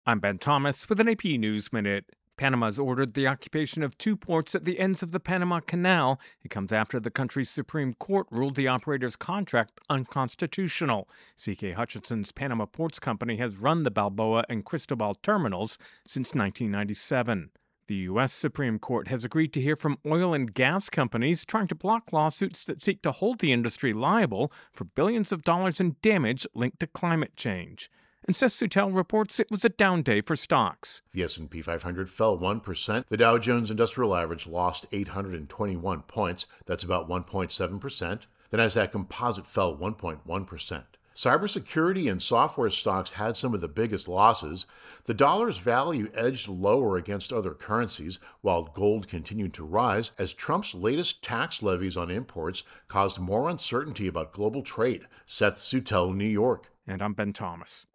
I'm Ben Thomas with an AP News Minute. Panama's ordered the occupation of two ports at the ends of the Panama Canal. It comes after the country's Supreme Court ruled the operator's contract unconstitutional. CK Hutchinson's Panama Ports Company has run the Balboa and Cristobal terminals since 1997. The U.S. Supreme Court has agreed to hear from oil and gas companies trying to block lawsuits that seek to hold the industry liable for billions of dollars in damage linked to climate change. And Sessutel reports it was a down day for stocks. The S&P 500 fell 1%. The Dow Jones Industrial Average lost 821 points. That's about 1.7%. The Nasdaq Composite fell 1.1%. Cybersecurity and software stocks had some of the biggest losses. The dollar's value edged lower against other currencies, while gold continued to rise as Trump's latest tax levies on imports caused more uncertainty about global trade. Seth Sutel, New York. And I'm Ben Thomas.